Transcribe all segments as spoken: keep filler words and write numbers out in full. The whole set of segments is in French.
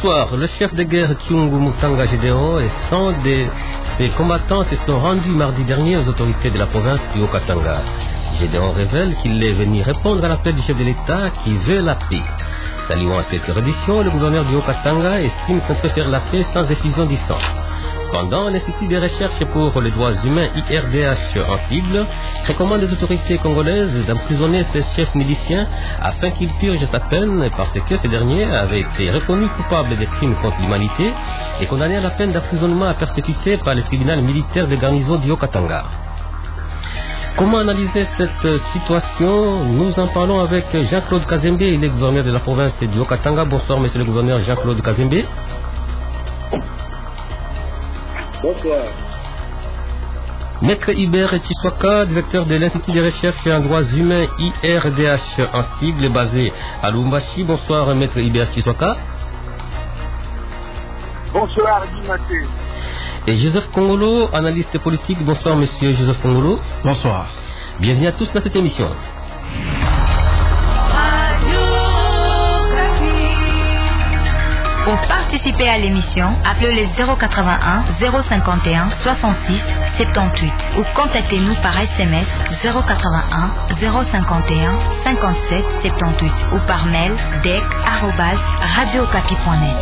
Bonsoir. Le chef de guerre Kyungu Mutanga Gédéon et cent de ses combattants se sont rendus mardi dernier aux autorités de la province du Haut-Katanga. Gédéon révèle qu'il est venu répondre à l'appel du chef de l'État qui veut la paix. Saluant à cette reddition, le gouverneur du Haut-Katanga estime qu'on peut faire la paix sans effusion du sang. Cependant, l'Institut de recherche pour les droits humains I R D H en sigle recommande aux autorités congolaises d'emprisonner ces chefs miliciens afin qu'ils purgent sa peine parce que ces derniers avaient été reconnus coupables de crimes contre l'humanité et condamnés à la peine d'emprisonnement à perpétuité par le tribunal militaire de garnison du Haut-Katanga. Comment analyser cette situation? Nous en parlons avec Jean-Claude Kazembe, il est gouverneur de la province du Haut-Katanga. Bonsoir, monsieur le gouverneur Jean-Claude Kazembe. Bonsoir. Maître Hubert Tshiswaka, directeur de l'Institut de recherche en droits humains I R D H en sigle basé à Lubumbashi. Bonsoir, Maître Hubert Tshiswaka. Bonsoir, Dimaté. Et Joseph Kongolo, analyste politique. Bonsoir, monsieur Joseph Kongolo. Bonsoir. Bienvenue à tous dans cette émission. Pour participer à l'émission, appelez le zéro quatre-vingt-un zéro cinquante et un soixante-six soixante-dix-huit ou contactez-nous par S M S zéro quatre-vingt-un zéro cinquante et un cinquante-sept soixante-dix-huit ou par mail dec arobase radiocapi point net.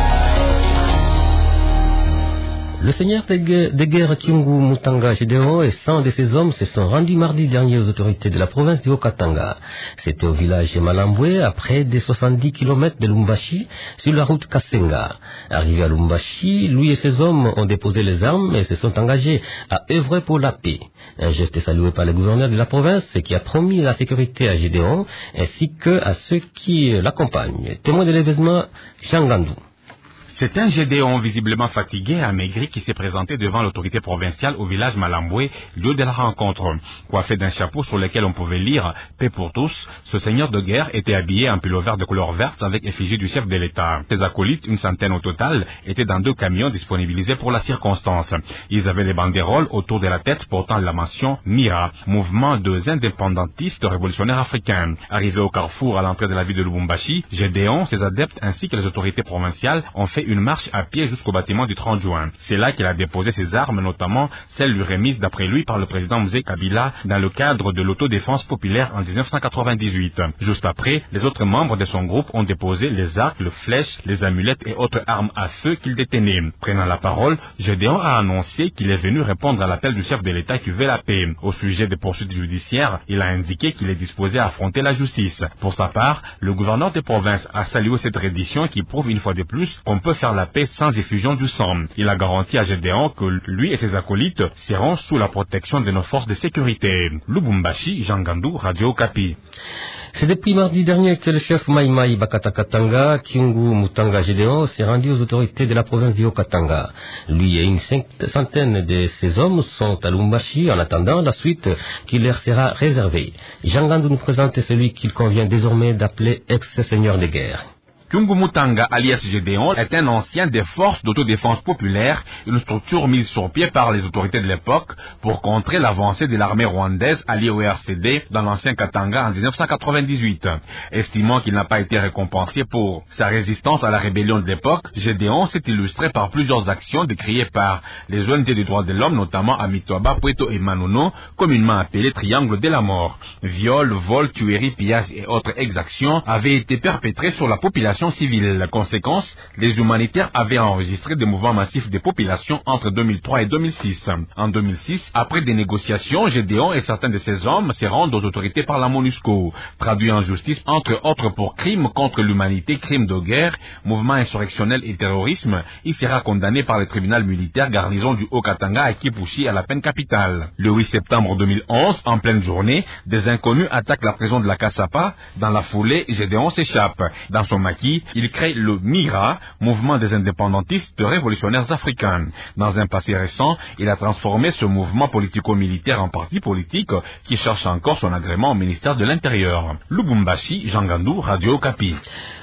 Le seigneur de guerre Kyungu Mutanga Gédéon et cent de ses hommes se sont rendus mardi dernier aux autorités de la province du Haut-Katanga. C'était au village Malambwe, à près de soixante-dix kilomètres de Lubumbashi, sur la route Kasenga. Arrivés à Lubumbashi, lui et ses hommes ont déposé les armes et se sont engagés à œuvrer pour la paix. Un geste salué par le gouverneur de la province qui a promis la sécurité à Gédéon ainsi que à ceux qui l'accompagnent. Témoin de l'événement, Changandou. C'est un Gédéon visiblement fatigué et amaigri qui s'est présenté devant l'autorité provinciale au village Malambwe, lieu de la rencontre. Coiffé d'un chapeau sur lequel on pouvait lire « Paix pour tous », ce seigneur de guerre était habillé en pull-over de couleur verte avec effigie du chef de l'État. Ses acolytes, une centaine au total, étaient dans deux camions disponibilisés pour la circonstance. Ils avaient les banderoles autour de la tête portant la mention « MIRA », mouvement des indépendantistes révolutionnaires africains. Arrivé au carrefour à l'entrée de la ville de Lubumbashi, Gédéon, ses adeptes ainsi que les autorités provinciales ont fait une marche à pied jusqu'au bâtiment du trente juin. C'est là qu'il a déposé ses armes, notamment celles lui remises d'après lui par le président Mzee Kabila dans le cadre de l'autodéfense populaire en dix-neuf cent quatre-vingt-dix-huit. Juste après, les autres membres de son groupe ont déposé les arcs, les flèches, les amulettes et autres armes à feu qu'ils détenaient. Prenant la parole, Gédéon a annoncé qu'il est venu répondre à l'appel du chef de l'État qui veut la paix. Au sujet des poursuites judiciaires, il a indiqué qu'il est disposé à affronter la justice. Pour sa part, le gouverneur des provinces a salué cette reddition qui prouve une fois de plus qu'on peut faire la paix sans effusion du sang. Il a garanti à Gédéon que lui et ses acolytes seront sous la protection de nos forces de sécurité. Lubumbashi, Jangandou, Radio Okapi. C'est depuis mardi dernier que le chef Mai Mai Bakatakatanga, Kyungu Mutanga Gédéon, s'est rendu aux autorités de la province du Haut-Katanga. Lui et une centaine de ses hommes sont à Lubumbashi en attendant la suite qui leur sera réservée. Jangandou nous présente celui qu'il convient désormais d'appeler ex-seigneur de guerre. Kyungu Mutanga alias Gédéon est un ancien des forces d'autodéfense populaire, une structure mise sur pied par les autorités de l'époque pour contrer l'avancée de l'armée rwandaise alliée au R C D dans l'ancien Katanga en dix-neuf cent quatre-vingt-dix-huit. Estimant qu'il n'a pas été récompensé pour sa résistance à la rébellion de l'époque, Gédéon s'est illustré par plusieurs actions décriées par les O N G des droits de l'homme, notamment à Mitoaba, Pweto et Manono, communément appelé triangle de la mort. Viols, vols, tueries, pillages et autres exactions avaient été perpétrés sur la population civile. La conséquence, les humanitaires avaient enregistré des mouvements massifs de population entre deux mille trois et deux mille six. En deux mille six, après des négociations, Gédéon et certains de ses hommes se rendent aux autorités par la MONUSCO, traduit en justice entre autres pour crimes contre l'humanité, crimes de guerre, mouvement insurrectionnel et terrorisme. Il sera condamné par le tribunal militaire garnison du Haut-Katanga à Kipushi à la peine capitale. Le huit septembre deux mille onze, en pleine journée, des inconnus attaquent la prison de la Kasapa. Dans la foulée, Gédéon s'échappe. Dans son maquis, il crée le MIRA, mouvement des indépendantistes révolutionnaires africains. Dans un passé récent, il a transformé ce mouvement politico-militaire en parti politique qui cherche encore son agrément au ministère de l'Intérieur. Lubumbashi, Jangandou, Radio Okapi.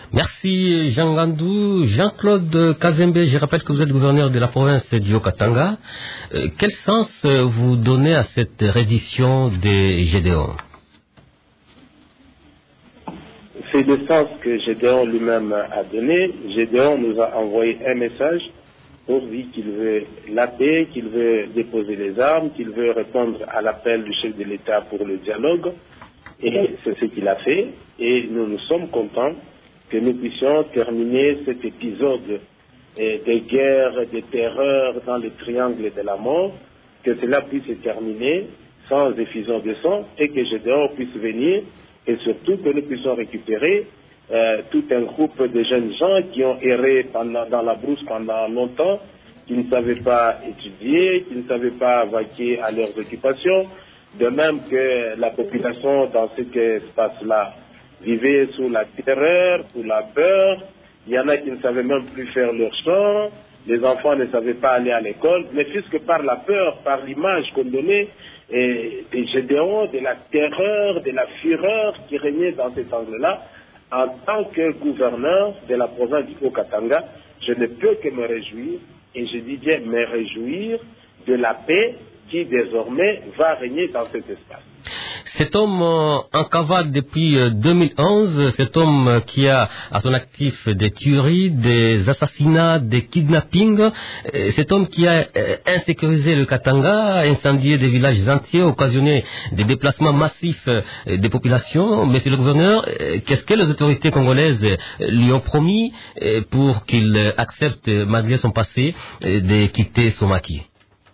Merci Jangandou. Jean-Claude Kazembe, je rappelle que vous êtes gouverneur de la province du Haut-Katanga. Euh, quel sens vous donnez à cette reddition des Gédéons? c'est le sens que Gédéon lui-même a donné. Gédéon nous a envoyé un message pour dire qu'il veut la paix, qu'il veut déposer les armes, qu'il veut répondre à l'appel du chef de l'État pour le dialogue. Et c'est ce qu'il a fait. Et nous nous sommes contents que nous puissions terminer cet épisode des guerres, des terreurs dans le triangle de la mort, que cela puisse se terminer sans effusion de sang et que Gédéon puisse venir et surtout que nous puissions récupérer euh, tout un groupe de jeunes gens qui ont erré pendant, dans la brousse pendant longtemps, qui ne savaient pas étudier, qui ne savaient pas vaquer à leurs occupations, de même que la population dans ce espace-là vivait sous la terreur, sous la peur. Il y en a qui ne savaient même plus faire leur chant, les enfants ne savaient pas aller à l'école, mais puisque par la peur, par l'image qu'on donnait, et des Gédéons, de la terreur, de la fureur qui régnait dans cet angle-là, en tant que gouverneur de la province du Haut-Katanga, je ne peux que me réjouir, et je dis bien me réjouir de la paix qui désormais va régner dans cet espace. Cet homme euh, en cavale depuis euh, deux mille onze, cet homme euh, qui a à son actif des tueries, des assassinats, des kidnappings, euh, cet homme qui a euh, insécurisé le Katanga, incendié des villages entiers, occasionné des déplacements massifs euh, des populations. Monsieur le gouverneur, euh, qu'est-ce que les autorités congolaises euh, lui ont promis euh, pour qu'il euh, accepte, malgré son passé, euh, de quitter son maquis?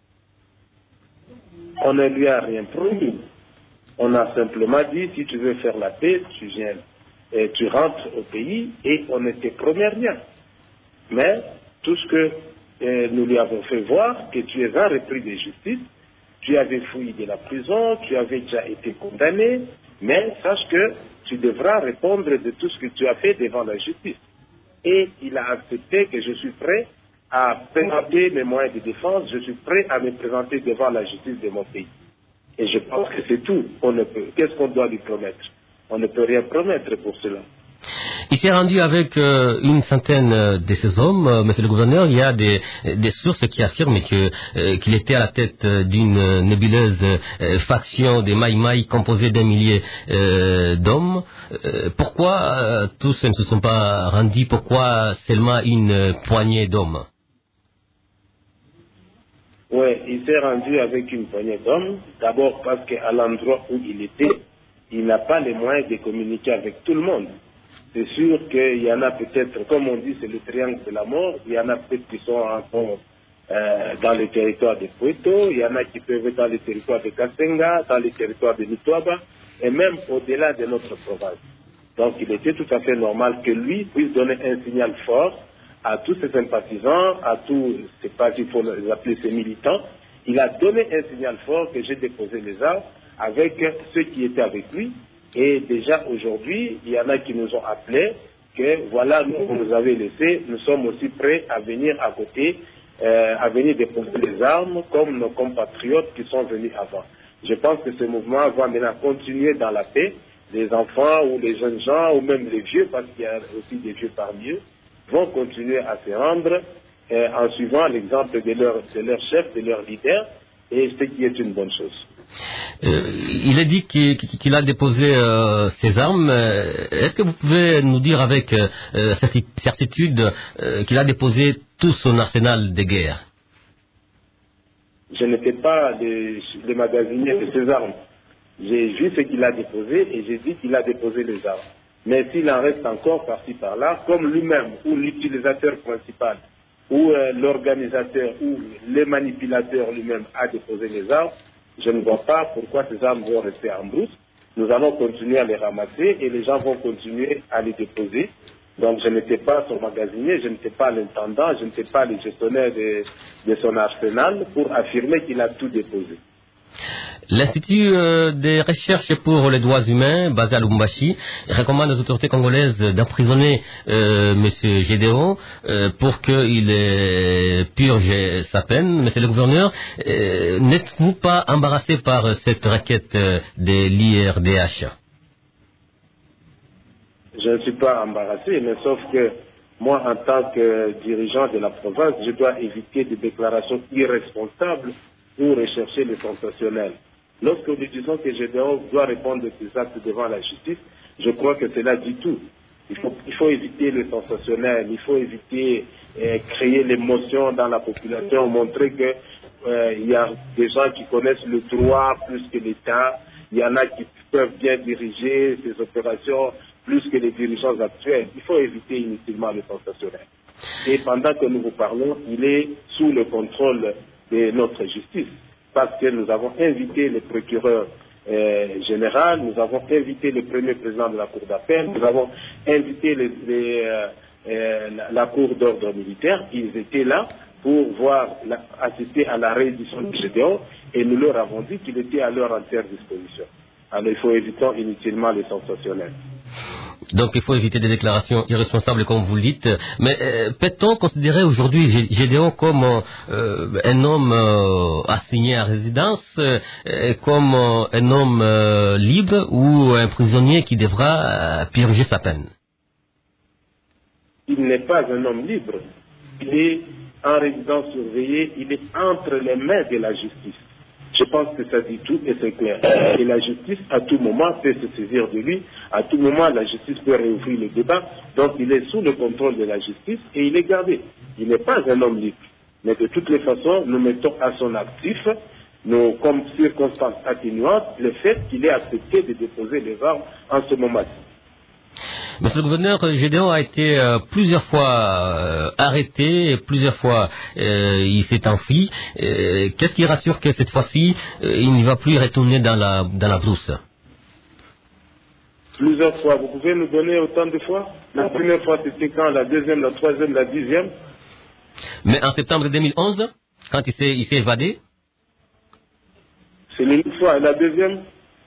On ne lui a rien promis. On a simplement dit, si tu veux faire la paix, tu viens, et tu rentres au pays, et on ne te promet rien. Mais tout ce que euh, nous lui avons fait voir, que tu es un repris de justice, tu avais fui de la prison, tu avais déjà été condamné, mais sache que tu devras répondre de tout ce que tu as fait devant la justice. Et il a accepté que je suis prêt à présenter mes moyens de défense, je suis prêt à me présenter devant la justice de mon pays. Et je pense que c'est tout. On ne peut. Qu'est-ce qu'on doit lui promettre? On ne peut rien promettre pour cela. Il s'est rendu avec euh, une centaine de ces hommes, euh, monsieur le gouverneur. Il y a des, des sources qui affirment que, euh, qu'il était à la tête d'une nébuleuse euh, faction des Maï-Maï composée d'un millier euh, d'hommes. Euh, pourquoi euh, tous ne se sont pas rendus? Pourquoi seulement une poignée d'hommes? Oui, il s'est rendu avec une poignée d'hommes. D'abord parce qu'à l'endroit où il était, il n'a pas les moyens de communiquer avec tout le monde. C'est sûr qu'il y en a peut-être, comme on dit, c'est le triangle de la mort. Il y en a peut-être qui sont encore euh, dans le territoire de Poeto, il y en a qui peuvent être dans le territoire de Kasenga, dans le territoire de Nitouaba, et même au-delà de notre province. Donc il était tout à fait normal que lui puisse donner un signal fort à tous ses sympathisants, à tous, je ne sais pas s'il faut les appeler ses militants. Il a donné un signal fort que j'ai déposé les armes avec ceux qui étaient avec lui. Et déjà aujourd'hui, il y en a qui nous ont appelés que voilà, nous, vous nous avez laissé, nous sommes aussi prêts à venir à côté, euh, à venir déposer les armes comme nos compatriotes qui sont venus avant. Je pense que ce mouvement va maintenant continuer dans la paix. Les enfants ou les jeunes gens ou même les vieux, parce qu'il y a aussi des vieux parmi eux, vont continuer à se rendre euh, en suivant l'exemple de leur, de leur chef, de leur leader, et ce qui est une bonne chose. Euh, il est dit qu'il, qu'il a déposé euh, ses armes. Est-ce que vous pouvez nous dire avec euh, certitude euh, qu'il a déposé tout son arsenal de guerre? Je n'étais pas le, le magasinier de ces armes. J'ai vu ce qu'il a déposé et j'ai dit qu'il a déposé les armes. Mais s'il en reste encore par-ci par-là, comme lui-même ou l'utilisateur principal ou euh, l'organisateur ou le manipulateur lui-même a déposé les armes, je ne vois pas pourquoi ces armes vont rester en brousse. Nous allons continuer à les ramasser et les gens vont continuer à les déposer. Donc je n'étais pas son magasinier, je n'étais pas l'intendant, je n'étais pas le gestionnaire de, de son arsenal pour affirmer qu'il a tout déposé. L'Institut euh, des recherches pour les droits humains, basé à Lubumbashi, recommande aux autorités congolaises d'emprisonner euh, M. Gédéon euh, pour qu'il euh, purge sa peine. Monsieur le gouverneur, euh, n'êtes-vous pas embarrassé par cette requête euh, de l'I R D H? Je ne suis pas embarrassé, mais sauf que moi, en tant que dirigeant de la province, je dois éviter des déclarations irresponsables ou rechercher le sensationnel. Lorsque nous disons que Gédéon doit répondre de ses actes devant la justice, je crois que cela dit tout. Il faut, il faut éviter le sensationnel, il faut éviter euh, créer l'émotion dans la population, montrer que euh, il y a des gens qui connaissent le droit plus que l'État, il y en a qui peuvent bien diriger ces opérations plus que les dirigeants actuels. Il faut éviter inutilement le sensationnel. Et pendant que nous vous parlons, il est sous le contrôle de notre justice, parce que nous avons invité le procureur euh, général, nous avons invité le premier président de la Cour d'appel, nous avons invité les, les, euh, euh, la, la Cour d'ordre militaire, ils étaient là pour voir, la, assister à la réédition du Gédéon, et nous leur avons dit qu'il était à leur entière disposition. Alors il faut éviter inutilement les sensationnels. Donc il faut éviter des déclarations irresponsables comme vous le dites. Mais euh, peut-on considérer aujourd'hui Gédéon comme euh, un homme euh, assigné à résidence, euh, comme euh, un homme euh, libre ou un prisonnier qui devra euh, purger sa peine? Il n'est pas un homme libre. Il est en résidence surveillée, il est entre les mains de la justice. Je pense que ça dit tout et c'est clair. Et la justice, à tout moment, peut se saisir de lui. À tout moment, la justice peut réouvrir le débat. Donc, il est sous le contrôle de la justice et il est gardé. Il n'est pas un homme libre. Mais de toutes les façons, nous mettons à son actif, nous, comme circonstance atténuante, le fait qu'il ait accepté de déposer les armes en ce moment-ci. Monsieur le gouverneur, Gédéon a été euh, plusieurs fois euh, arrêté, plusieurs fois euh, il s'est enfui. Euh, qu'est-ce qui rassure que cette fois-ci, euh, il ne va plus retourner dans la, dans la brousse? Plusieurs fois. Vous pouvez nous donner autant de fois? La première fois, c'était quand? La deuxième, la troisième, la dixième? Mais en septembre deux mille onze, quand il s'est, il s'est évadé? C'est l'unique fois. Et la deuxième?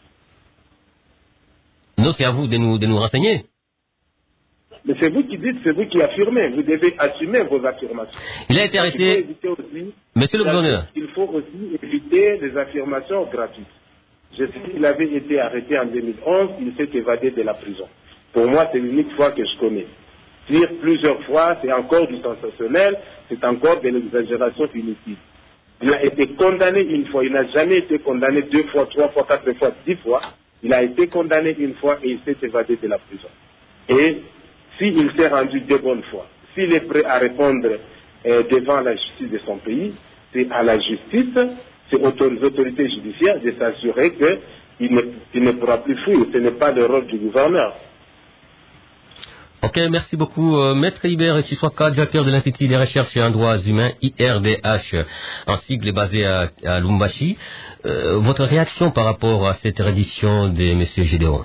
Non, c'est à vous de nous, de nous renseigner. Mais c'est vous qui dites, c'est vous qui affirmez. Vous devez assumer vos affirmations. Il a été arrêté. Il faut aussi, Monsieur le gouverneur. Il faut aussi éviter des affirmations gratuites. Je sais qu'il avait été arrêté en deux mille onze, il s'est évadé de la prison. Pour moi, c'est l'unique fois que je connais. Dire plusieurs fois, c'est encore du sensationnel, c'est encore de l'exagération inutile. Il a été condamné une fois, il n'a jamais été condamné deux fois, trois fois, quatre fois, dix fois. Il a été condamné une fois et il s'est évadé de la prison. Et s'il s'est rendu de bonne foi, s'il est prêt à répondre euh, devant la justice de son pays, c'est à la justice, c'est aux autorités judiciaires de s'assurer qu'il ne, qu'il ne pourra plus fuir. Ce n'est pas le rôle du gouverneur. Ok, merci beaucoup. Euh, Maître Ibert Chiswaka, directeur de l'Institut des recherches en droits humains, I R D H, en sigle basé à, à Lumbashi. Euh, votre réaction par rapport à cette reddition de M. Gédéon?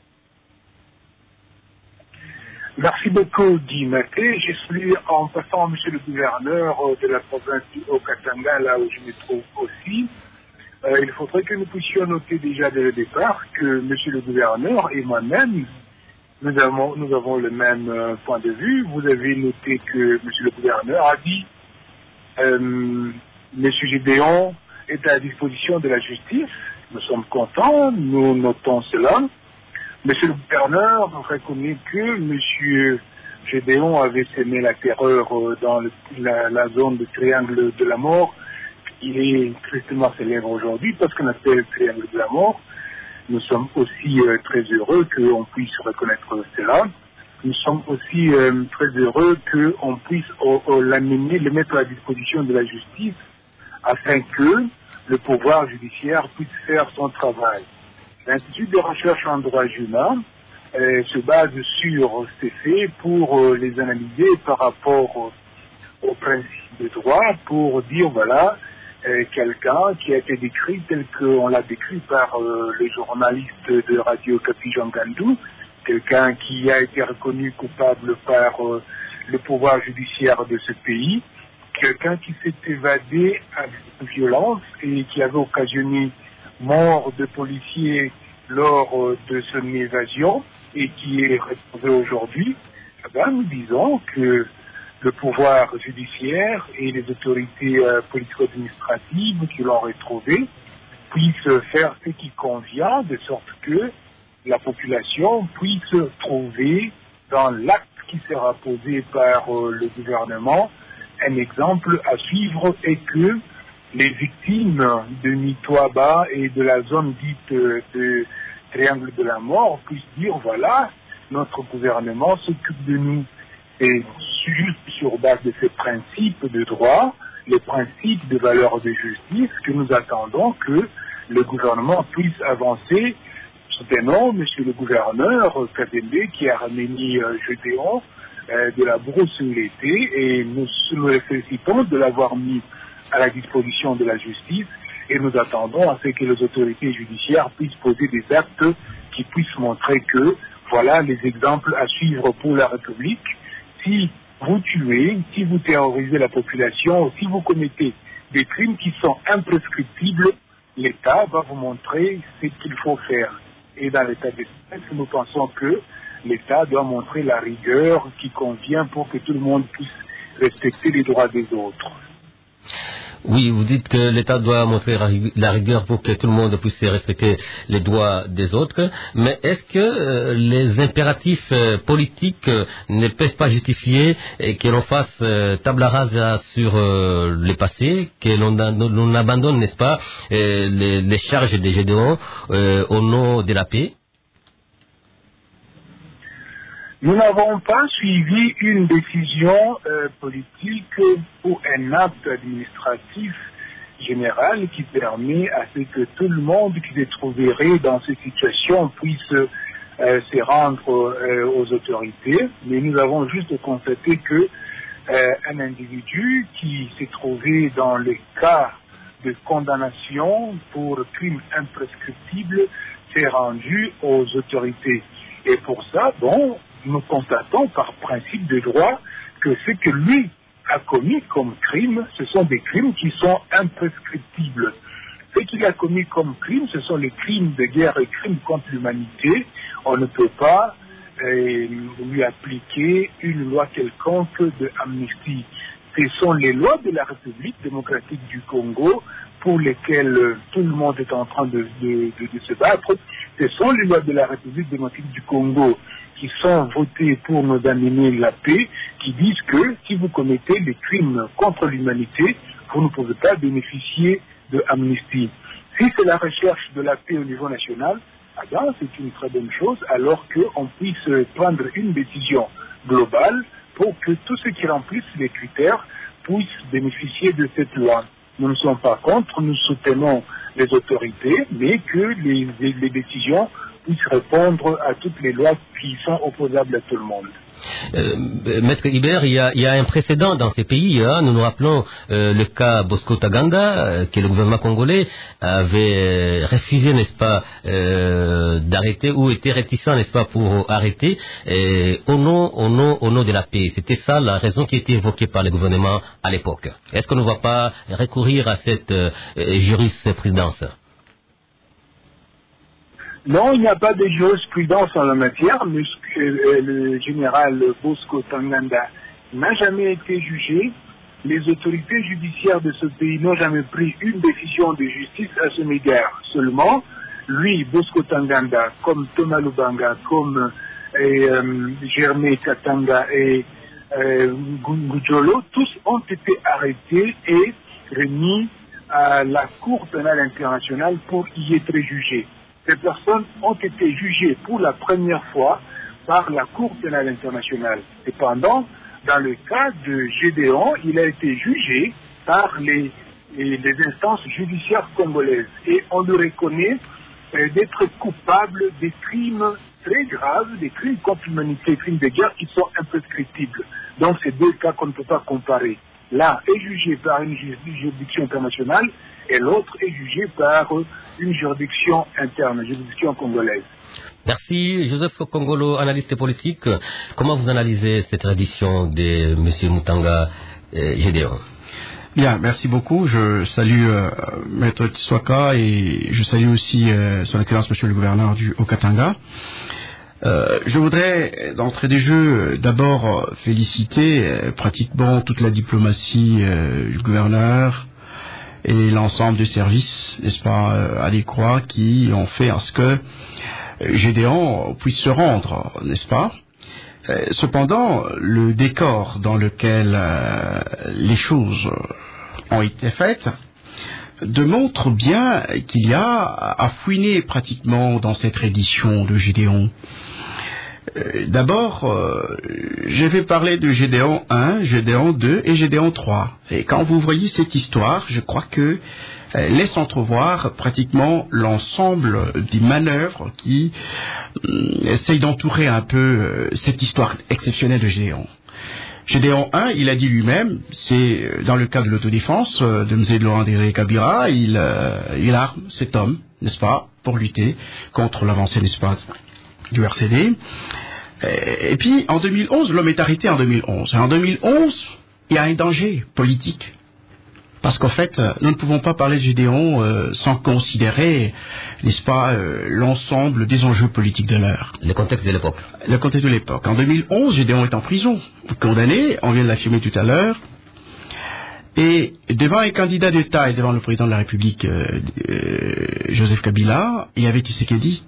Merci beaucoup, Guy Maté. Je suis en passant M. le gouverneur de la province du Haut-Katanga, là où je me trouve aussi. Euh, il faudrait que nous puissions noter déjà dès le départ que M. le gouverneur et moi-même, nous avons, nous avons le même euh, point de vue. Vous avez noté que M. le gouverneur a dit euh, M. Gédéon est à la disposition de la justice. Nous sommes contents, nous notons cela. Monsieur le gouverneur reconnaît que M. Gédéon avait sémé la terreur dans le, la, la zone du triangle de la mort. Il est tristement célèbre aujourd'hui parce qu'on appelle le triangle de la mort. Nous sommes aussi euh, très heureux qu'on puisse reconnaître cela. Nous sommes aussi euh, très heureux qu'on puisse oh, oh, l'amener, le mettre à la disposition de la justice afin que le pouvoir judiciaire puisse faire son travail. L'Institut de recherche en droit humain euh, se base sur ces faits pour euh, les analyser par rapport euh, aux principes de droit, pour dire, voilà, euh, quelqu'un qui a été décrit tel qu'on l'a décrit par euh, le journaliste de Radio Kapi Jean Gandou, quelqu'un qui a été reconnu coupable par euh, le pouvoir judiciaire de ce pays, quelqu'un qui s'est évadé avec violence et qui avait occasionné mort de policiers lors de son évasion et qui est retrouvé aujourd'hui. Eh bien, nous disons que le pouvoir judiciaire et les autorités euh, politico-administratives qui l'ont retrouvé puissent faire ce qui convient, de sorte que la population puisse trouver dans l'acte qui sera posé par euh, le gouvernement un exemple à suivre, et que les victimes de Nitoaba et de la zone dite de Triangle de la Mort puissent dire, voilà, notre gouvernement s'occupe de nous. Et juste sur base de ces principes de droit, les principes de valeurs de justice, que nous attendons que le gouvernement puisse avancer. Soutenons monsieur le gouverneur Kadembe qui a ramené euh, Gédéon euh, de la brousse où il était, et nous nous félicitons de l'avoir mis à la disposition de la justice, et nous attendons à ce que les autorités judiciaires puissent poser des actes qui puissent montrer que voilà les exemples à suivre pour la République. Si vous tuez, si vous terrorisez la population, si vous commettez des crimes qui sont imprescriptibles, l'État va vous montrer ce qu'il faut faire. Et dans l'état d'espèce, nous pensons que l'État doit montrer la rigueur qui convient pour que tout le monde puisse respecter les droits des autres. Oui, vous dites que l'État doit montrer la rigueur pour que tout le monde puisse respecter les droits des autres, mais est-ce que euh, les impératifs euh, politiques euh, ne peuvent pas justifier et que l'on fasse euh, tabula rasa sur euh, le passé, que l'on, l'on abandonne, n'est-ce pas, euh, les, les charges des Gédéons euh, au nom de la paix? Nous n'avons pas suivi une décision euh, politique ou un acte administratif général qui permet à ce que tout le monde qui se trouverait dans cette situation puisse euh, se rendre euh, aux autorités. Mais nous avons juste constaté que euh, un individu qui s'est trouvé dans le cas de condamnation pour crime imprescriptible s'est rendu aux autorités. Et pour ça, bon, nous constatons par principe de droit que ce que lui a commis comme crime, ce sont des crimes qui sont imprescriptibles. Ce qu'il a commis comme crime, ce sont les crimes de guerre et crimes contre l'humanité. On ne peut pas euh, lui appliquer une loi quelconque de amnistie. Ce sont les lois de la République démocratique du Congo pour lesquelles euh, tout le monde est en train de, de, de, de se battre. Ce sont les lois de la République démocratique du Congo qui sont votées pour nous amener la paix, qui disent que si vous commettez des crimes contre l'humanité, vous ne pouvez pas bénéficier de amnistie. Si c'est la recherche de la paix au niveau national, ah bien, c'est une très bonne chose, alors qu'on puisse prendre une décision globale pour que tous ceux qui remplissent les critères puissent bénéficier de cette loi. Nous ne sommes pas contre, nous soutenons les autorités, mais que les, les, les décisions puissent répondre à toutes les lois qui sont opposables à tout le monde. Euh, Maître Ibert, il y, a, il y a un précédent dans ces pays. Hein. Nous nous rappelons euh, le cas Bosco Ntaganda, euh, que le gouvernement congolais avait refusé, n'est-ce pas, euh, d'arrêter, ou était réticent, n'est-ce pas, pour arrêter, euh, au nom, au nom, au nom de la paix. C'était ça la raison qui était évoquée par le gouvernement à l'époque. Est-ce qu'on ne va pas recourir à cette euh, jurisprudence? Non, il n'y a pas de jurisprudence en la matière, mais le général Bosco Ntaganda n'a jamais été jugé. Les autorités judiciaires de ce pays n'ont jamais pris une décision de justice à son égard. Seulement, lui, Bosco Ntaganda, comme Thomas Lubanga, comme euh, Germain Katanga et euh, Ngudjolo, tous ont été arrêtés et remis à la Cour pénale internationale pour y être jugés. Ces personnes ont été jugées pour la première fois par la Cour pénale internationale. Cependant, dans le cas de Gédéon, il a été jugé par les, les instances judiciaires congolaises et on le reconnaît euh, d'être coupable des crimes très graves, des crimes contre l'humanité, des crimes de guerre qui sont imprescriptibles. Donc, c'est deux cas qu'on ne peut pas comparer. L'un est jugé par une juridiction internationale et l'autre est jugé par une juridiction interne, une juridiction congolaise. Merci. Joseph Kongolo, analyste politique. Comment vous analysez cette tradition de M. Mutanga euh, Gédéon? Bien, merci beaucoup. Je salue euh, Maître Tswaka et je salue aussi euh, son Excellence Monsieur le Gouverneur du Haut-Katanga. Euh, je voudrais, d'entrée des jeux, d'abord féliciter euh, pratiquement toute la diplomatie euh, du gouverneur et l'ensemble des services, n'est-ce pas, euh, adéquats qui ont fait à ce que euh, Gédéon puisse se rendre, n'est-ce pas? euh, Cependant, le décor dans lequel euh, les choses ont été faites démontre bien qu'il y a à fouiner pratiquement dans cette reddition de Gédéon. d'abord, euh, je vais parler de Gédéon un, Gédéon deux et Gédéon trois. Et quand vous voyez cette histoire, je crois que euh, laisse entrevoir pratiquement l'ensemble des manœuvres qui euh, essayent d'entourer un peu euh, cette histoire exceptionnelle de Gédéon. Gédéon un, il a dit lui-même, c'est dans le cadre de l'autodéfense euh, de M. Laurent Désiré Kabila, il, euh, il arme cet homme, n'est-ce pas, pour lutter contre l'avancée, n'est-ce pas, du R C D. Et puis, en deux mille onze, l'homme est arrêté en deux mille onze. En deux mille onze, il y a un danger politique. Parce qu'en fait, nous ne pouvons pas parler de Gédéon euh, sans considérer, n'est-ce pas, euh, l'ensemble des enjeux politiques de l'heure. Le contexte de l'époque. Le contexte de l'époque. En deux mille onze, Gédéon est en prison, condamné, on vient de l'affirmer tout à l'heure. Et devant un candidat d'État et devant le président de la République, euh, euh, Joseph Kabila, il y avait Tshisekedi.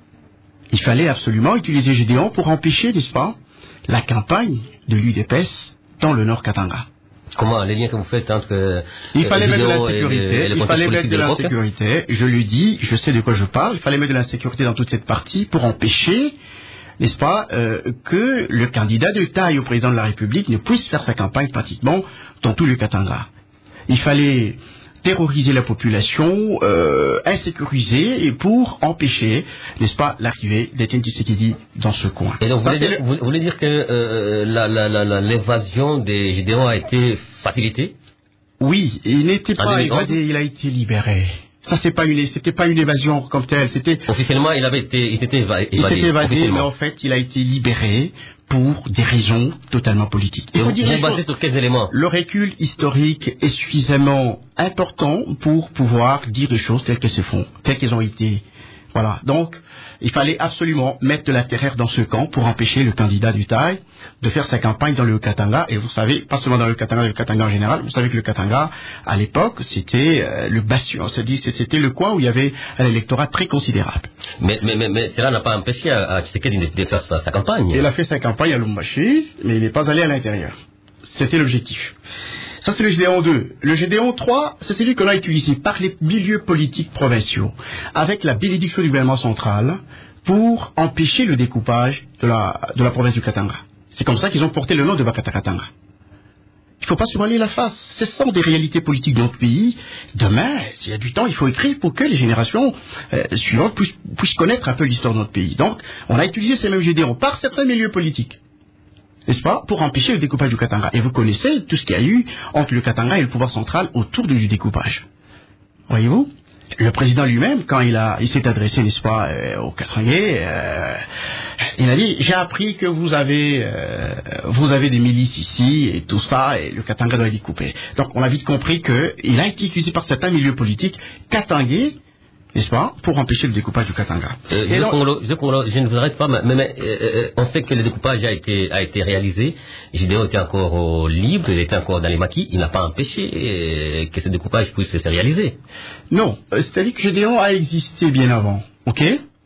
Il fallait absolument utiliser Gédéon pour empêcher, n'est-ce pas, la campagne de l'U D P S dans le Nord Katanga. Comment, les liens que vous faites entre euh, Il fallait mettre de Gédéon l'insécurité, et le il fallait mettre de de l'époque. l'insécurité, je lui dis, je sais de quoi je parle, il fallait mettre de l'insécurité dans toute cette partie pour empêcher, n'est-ce pas, euh, que le candidat de taille au président de la République ne puisse faire sa campagne pratiquement dans tout le Katanga. Il fallait terroriser la population, euh, insécuriser, et pour empêcher, n'est-ce pas, l'arrivée d'Étienne Tshisekedi dans ce coin. Et donc, vous Ça, voulez, c'est dire, le- vous, vous voulez dire que euh, la- la- la- la- l'évasion des Gédéon a été facilitée? Oui, il n'était En pas deux mille onze? évadé, il a été libéré. Ça, c'est pas une, c'était pas une évasion comme telle, c'était, Officiellement, il avait été, il s'était éva- évadé. il s'est évadé, mais officiellement. en fait, il a été libéré pour des raisons totalement politiques. Il Et faut vous dire vous les basez choses. sur quels éléments? Le recul historique est suffisamment important pour pouvoir dire les choses telles qu'elles se font, telles qu'elles ont été. Voilà. Donc, il fallait absolument mettre de la terreur dans ce camp pour empêcher le candidat du Taï de faire sa campagne dans le Katanga. Et vous savez, pas seulement dans le Katanga, le Katanga en général, vous savez que le Katanga, à l'époque, c'était euh, le bastion, c'est-à-dire c'était le coin où il y avait un électorat très considérable. Mais, mais, mais, mais cela n'a pas empêché à, à Tshisekedi de, de faire sa, sa campagne. Il a fait sa campagne à Lumbashi, mais il n'est pas allé à l'intérieur. C'était l'objectif. Ça, c'est le Gédéon deux. Le Gédéon trois, c'est celui qu'on a utilisé par les milieux politiques provinciaux, avec la bénédiction du gouvernement central, pour empêcher le découpage de la, de la province du Katanga. C'est comme ça qu'ils ont porté le nom de Bakata Katanga. Il ne faut pas se voiler la face. Ce sont des réalités politiques de notre pays. Demain, s'il y a du temps, il faut écrire pour que les générations euh, suivantes puissent, puissent connaître un peu l'histoire de notre pays. Donc, on a utilisé ces mêmes Gédéons par certains milieux politiques, n'est-ce pas, pour empêcher le découpage du Katanga. Et vous connaissez tout ce qu'il y a eu entre le Katanga et le pouvoir central autour du découpage. Voyez-vous? Le président lui-même, quand il a, il s'est adressé, n'est-ce pas, euh, aux Katangais, euh, il a dit, j'ai appris que vous avez, euh, vous avez des milices ici et tout ça, et le Katanga doit être découpé. Donc, on a vite compris que il a été utilisé par certains milieux politiques katangais, n'est-ce pas, pour empêcher le découpage du Katanga. Euh, Et je, donc- Congolo, je, Congolo, je ne vous arrête pas, mais, mais, euh, euh, on sait que le découpage a été, a été réalisé. Gédéon était encore au libre, il était encore dans les maquis. Il n'a pas empêché euh, que ce découpage puisse se réaliser. Non, euh, c'est-à-dire que Gédéon a existé bien avant, ok?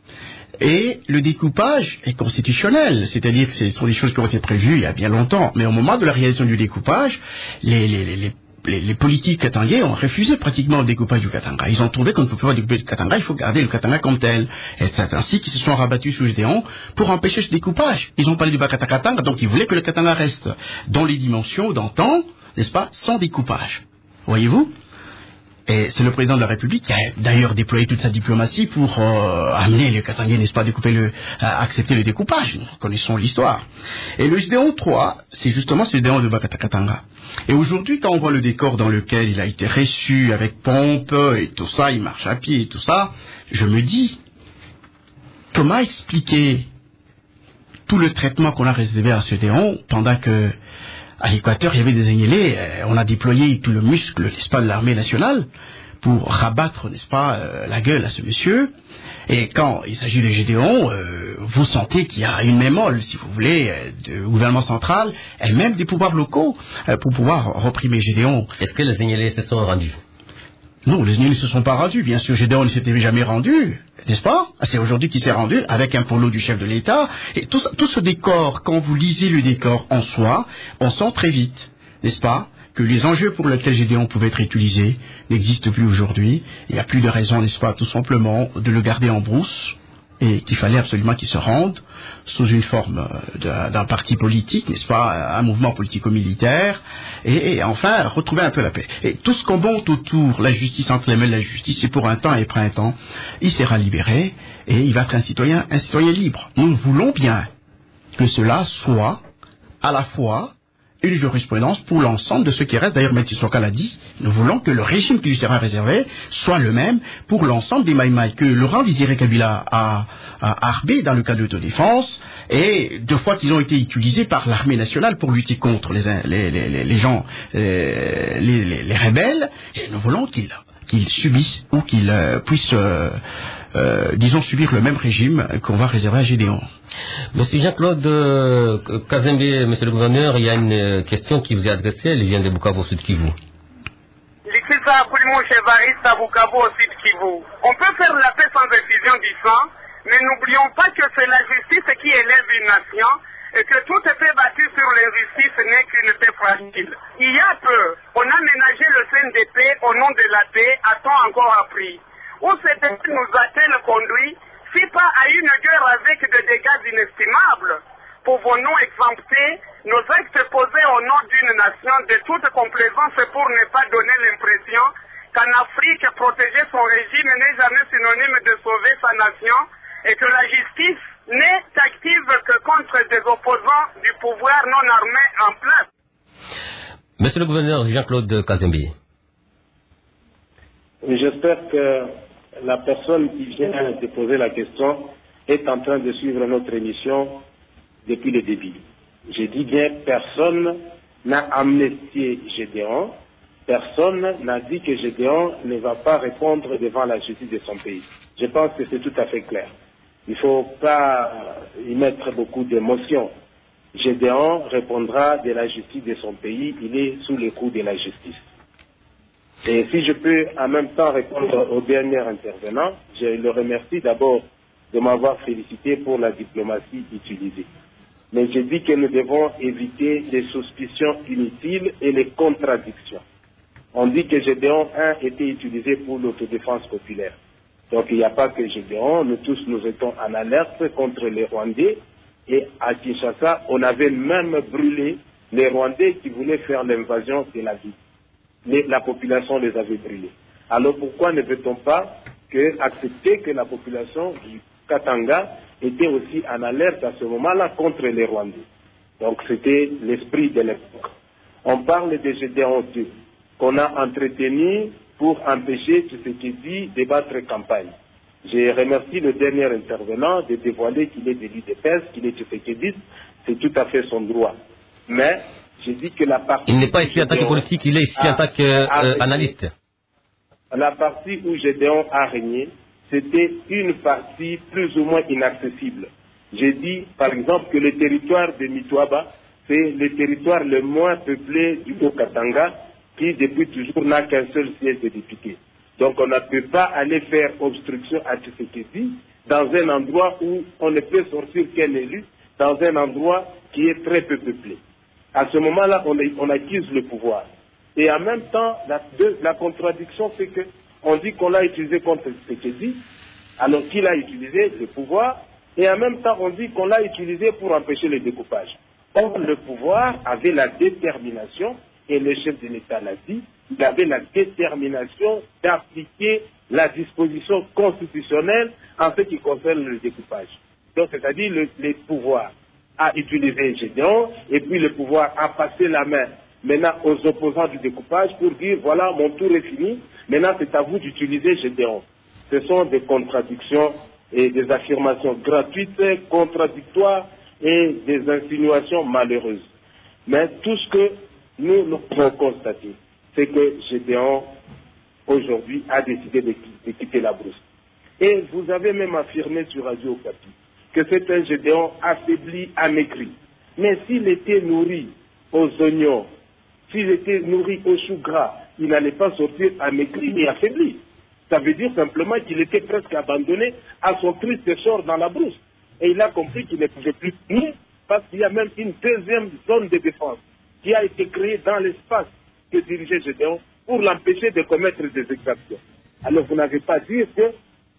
Et le découpage est constitutionnel, c'est-à-dire que ce sont des choses qui ont été prévues il y a bien longtemps. Mais au moment de la réalisation du découpage, les, les, les, les Les, les politiques katangais ont refusé pratiquement le découpage du Katanga. Ils ont trouvé qu'on ne peut pas découper le Katanga, il faut garder le Katanga comme tel. Et c'est ainsi qu'ils se sont rabattus sur Gédéon pour empêcher ce découpage. Ils ont parlé du Bakata Katanga, donc ils voulaient que le Katanga reste dans les dimensions d'antan, n'est-ce pas, sans découpage. Voyez-vous? Et c'est le président de la République qui a d'ailleurs déployé toute sa diplomatie pour euh, amener les Katangais, n'est-ce pas, découper le, à accepter le découpage. Nous connaissons l'histoire. Et le Gédéon trois, c'est justement ce Gédéon de Bakata Katanga. Et aujourd'hui, quand on voit le décor dans lequel il a été reçu avec pompe et tout ça, il marche à pied et tout ça, je me dis, comment expliquer tout le traitement qu'on a réservé à ce Gédéon pendant que à l'Équateur, il y avait des Agnelés, on a déployé tout le muscle, n'est-ce pas, de l'armée nationale pour rabattre, n'est-ce pas, euh, la gueule à ce monsieur. Et quand il s'agit de Gédéon, euh, vous sentez qu'il y a une mémole, si vous voulez, euh, du gouvernement central et même des pouvoirs locaux euh, pour pouvoir réprimer Gédéon. Est-ce que les Agnelés se sont rendus? Non, les Agnelés ne se sont pas rendus. Bien sûr, Gédéon ne s'était jamais rendu, n'est-ce pas? C'est aujourd'hui qu'il s'est rendu avec un polo du chef de l'État. Et tout, ça, tout ce décor, quand vous lisez le décor en soi, on sent très vite, n'est-ce pas, que les enjeux pour lesquels Gédéon pouvait être utilisé n'existent plus aujourd'hui. Il n'y a plus de raison, n'est-ce pas, tout simplement, de le garder en brousse et qu'il fallait absolument qu'il se rende sous une forme d'un parti politique, n'est-ce pas, un mouvement politico-militaire, et, et enfin retrouver un peu la paix. Et tout ce qu'on monte autour, la justice entre les mains de la justice, c'est pour un temps et après un temps, il sera libéré et il va être un citoyen, un citoyen libre. Nous voulons bien que cela soit à la fois une jurisprudence pour l'ensemble de ceux qui restent. D'ailleurs, M. Soka l'a dit, nous voulons que le régime qui lui sera réservé soit le même pour l'ensemble des Maïmaï, que Laurent Désiré Kabila a, a arbé dans le cas de l'autodéfense, et deux fois qu'ils ont été utilisés par l'armée nationale pour lutter contre les, les, les, les gens, les, les, les rebelles, et nous voulons qu'ils qu'ils subissent ou qu'ils euh, puissent, euh, euh, disons, subir le même régime qu'on va réserver à Gédéon. Monsieur Jean-Claude euh, Kazembe, monsieur le gouverneur, il y a une question qui vous est adressée, elle vient de Bukavu, Sud Kivu. On peut faire la paix sans effusion du sang, mais n'oublions pas que c'est la justice qui élève une nation et que toute paix battue sur l'injustice n'est qu'une paix fragile. Il y a peu, on a ménagé le C N D P au nom de la paix, a-t-on encore appris? Où cette paix nous a-t-elle conduit, si pas à une guerre avec des dégâts inestimables? Pouvons-nous exempter nos actes posés au nom d'une nation de toute complaisance pour ne pas donner l'impression qu'en Afrique, protéger son régime n'est jamais synonyme de sauver sa nation et que la justice n'est active que contre des opposants du pouvoir non armé en place? Monsieur le gouverneur Jean-Claude Kazembe. J'espère que la personne qui vient de poser la question est en train de suivre notre émission depuis le début. Je dis bien, personne n'a amnistié Gédéon, personne n'a dit que Gédéon ne va pas répondre devant la justice de son pays. Je pense que c'est tout à fait clair. Il ne faut pas y mettre beaucoup d'émotion. Gédéon répondra de la justice de son pays, il est sous le coup de la justice. Et si je peux en même temps répondre au dernier intervenant, je le remercie d'abord de m'avoir félicité pour la diplomatie utilisée. Mais je dis que nous devons éviter les suspicions inutiles et les contradictions. On dit que Gédéon un était utilisé pour l'autodéfense populaire. Donc il n'y a pas que Gédéon, nous tous nous étions en alerte contre les Rwandais, et à Kinshasa, on avait même brûlé les Rwandais qui voulaient faire l'invasion de la ville. Mais la population les avait brûlés. Alors pourquoi ne peut-on pas que, accepter que la population du Katanga était aussi en alerte à ce moment-là contre les Rwandais? Donc c'était l'esprit de l'époque. On parle de Gédéon deux, qu'on a entretenu pour empêcher Tshisekedi de battre campagne. Je remercie le dernier intervenant de dévoiler qu'il est de l'U D P S, qu'il est Tshisekediste, c'est tout à fait son droit. Mais je dis que la partie... Il n'est pas ici en tant que politique, il est ici en tant qu'analyste. La partie où Gédéon a régné, c'était une partie plus ou moins inaccessible. J'ai dit, par exemple, que le territoire de Mitwaba, c'est le territoire le moins peuplé du Haut-Katanga, qui depuis toujours n'a qu'un seul siège de député. Donc on ne peut pas aller faire obstruction à Tshisekedi dans un endroit où on ne peut sortir qu'un élu, dans un endroit qui est très peu peuplé. À ce moment-là, on, on accuse le pouvoir. Et en même temps, la, de, la contradiction, c'est qu'on dit qu'on l'a utilisé contre Tshisekedi, alors qu'il a utilisé le pouvoir, et en même temps, on dit qu'on l'a utilisé pour empêcher le découpage. Or, le pouvoir avait la détermination, et le chef de l'État l'a dit, il avait la détermination d'appliquer la disposition constitutionnelle en ce qui concerne le découpage. Donc, c'est-à-dire le, le pouvoir a utilisé Gédéon, et puis le pouvoir a passé la main maintenant aux opposants du découpage pour dire, voilà, mon tour est fini, maintenant c'est à vous d'utiliser Gédéon. Ce sont des contradictions et des affirmations gratuites, contradictoires et des insinuations malheureuses. Mais tout ce que nous, nous pouvons constater, c'est que Gédéon, aujourd'hui, a décidé de, de quitter la brousse. Et vous avez même affirmé sur Radio Okapi que c'est un Gédéon affaibli, amaigri. Mais s'il était nourri aux oignons, s'il était nourri aux choux gras, il n'allait pas sortir amaigri et affaibli. Ça veut dire simplement qu'il était presque abandonné à son triste sort dans la brousse. Et il a compris qu'il ne pouvait plus tenir parce qu'il y a même une deuxième zone de défense qui a été créée dans l'espace que dirigeait Gédéon pour l'empêcher de commettre des exactions. Alors vous n'avez pas dit que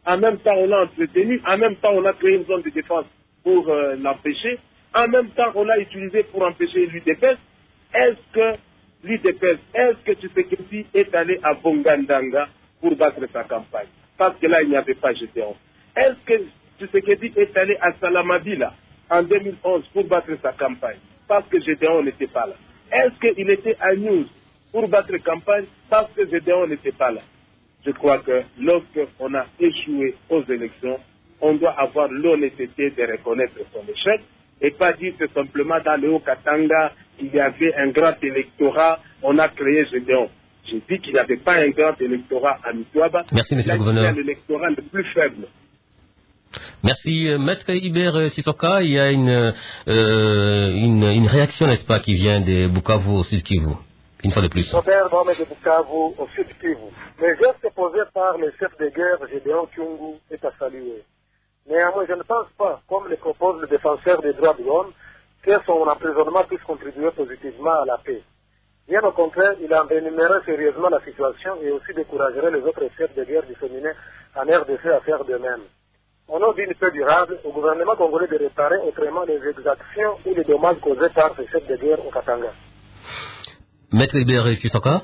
en même temps on l'a entretenu, en même temps on a créé une zone de défense pour euh, l'empêcher, en même temps on l'a utilisé pour empêcher l'U D P S. Est-ce que l'U D P S, est-ce que Tshisekedi est allé à Bongandanga pour battre sa campagne? Parce que là il n'y avait pas Gédéon. Est-ce que Tshisekedi est allé à Salamabila en deux mille onze pour battre sa campagne? Parce que Gédéon n'était pas là. Est-ce qu'il était à News pour battre campagne? Parce que Gédéon n'était pas là. Je crois que lorsqu'on a échoué aux élections, on doit avoir l'honnêteté de reconnaître son échec et pas dire que simplement dans le Haut-Katanga, il y avait un grand électorat, on a créé Gédéon. J'ai dit qu'il n'y avait pas un grand électorat à Mitouaba. Merci, monsieur le gouverneur. C'est l'électorat le plus faible. Merci, Maître Ibert Sissoka. Il y a une, euh, une, une réaction, n'est-ce pas, qui vient de Bukavu au Sud Kivu. Une fois de plus. Mon père d'homme de Bukavu au Sud Kivu. Les gestes posés par le chef de guerre Gédéon Kyungu est à saluer. Néanmoins, je ne pense pas, comme le propose le défenseur des droits de l'homme, que son emprisonnement puisse contribuer positivement à la paix. Bien au contraire, il envenimerait sérieusement la situation et aussi découragerait les autres chefs de guerre disséminés en R D C à faire de même. Au nom d'une paix durable, au gouvernement congolais de réparer autrement les exactions ou les dommages causés par ces chefs de guerre au Katanga. Maître Ibert Sissoka.